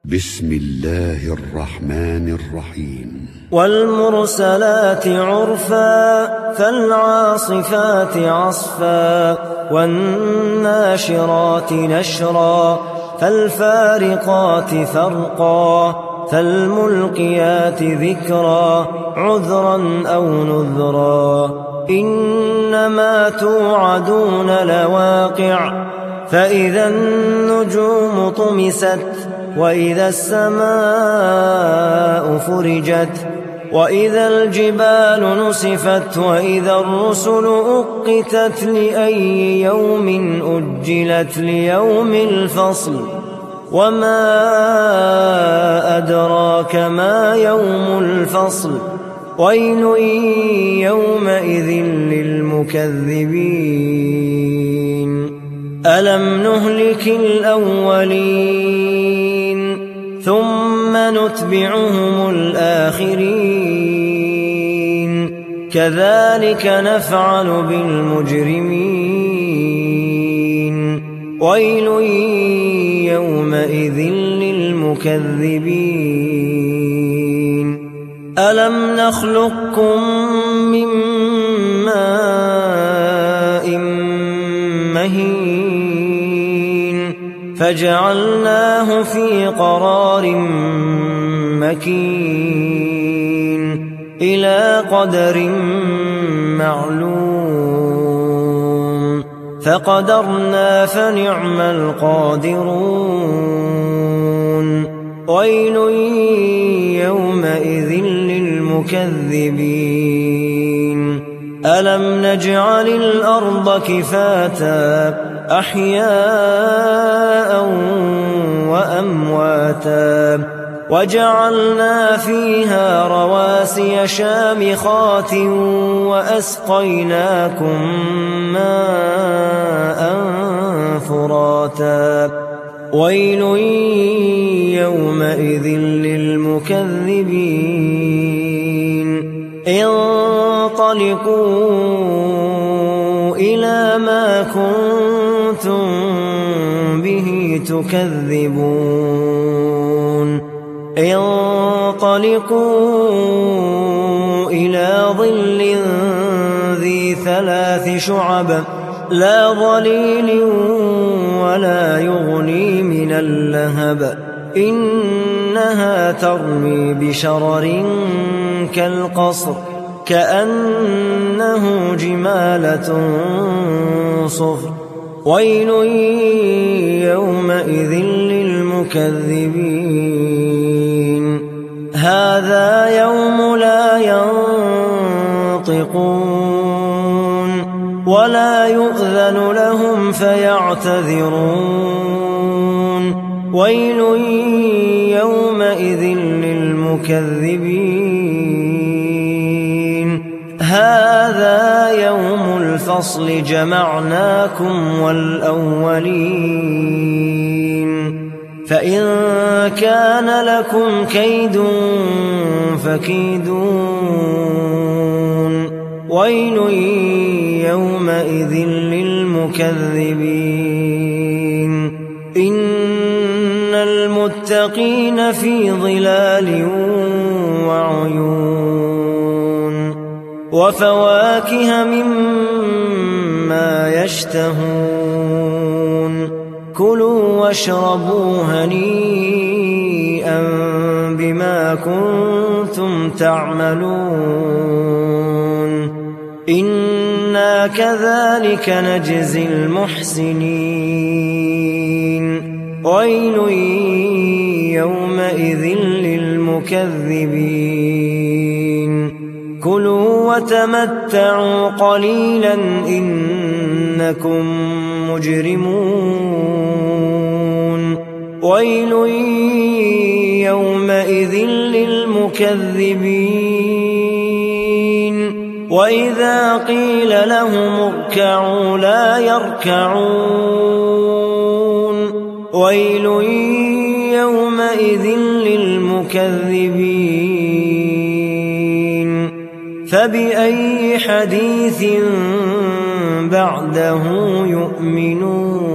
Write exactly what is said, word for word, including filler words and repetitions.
بسم الله الرحمن الرحيم والمرسلات عرفا فالعاصفات عصفا والناشرات نشرا فالفارقات فرقا فالملقيات ذكرا عذرا أو نذرا إنما توعدون لواقع فإذا النجوم طمست وإذا السماء فرجت وإذا الجبال نسفت وإذا الرسل أقتت لأي يوم أجلت ليوم الفصل وما أدراك ما يوم الفصل ويل يومئذ للمكذبين ألم نهلك الأولين ثم نتبعهم الآخرين كذلك نفعل بالمجرمين ويل يومئذ للمكذبين ألم نخلقكم من ماء مهين فجعلناه في قرار مكين إلى قدر معلوم فقدرنا فنعم القادرون ويل يومئذ للمكذبين ألم نجعل الأرض كفاتا أحياء وأمواتا وجعلنا فيها رواسي شامخات وأسقيناكم ماء فراتا ويل يومئذ للمكذبين انطلقوا إلى ما كنتم به تكذبون انطلقوا إلى ظل ذي ثلاث شعب لا ظليل ولا يغني من اللهب إنها ترمي بشرر كالقصر كأنه جمالة صفر ويل يومئذ للمكذبين هذا يوم لا ينطقون ولا يؤذن لهم فيعتذرون ويل يومئذ للمكذبين هذا يوم الفصل جمعناكم والأولين فإن كان لكم كيد فكيدون ويل يومئذ للمكذبين إن المتقين في ظلال وعيون وفواكه مما يشتهون كلوا واشربوا هنيئا بما كنتم تعملون إنا كذلك نجزي المحسنين ويل يومئذ للمكذبين كلوا وتمتعوا قليلا إنكم مجرمون ويل يومئذ للمكذبين وإذا قيل لهم اركعوا لا يركعون ويل يومئذ للمكذبين فبأي حديث بعده يؤمنون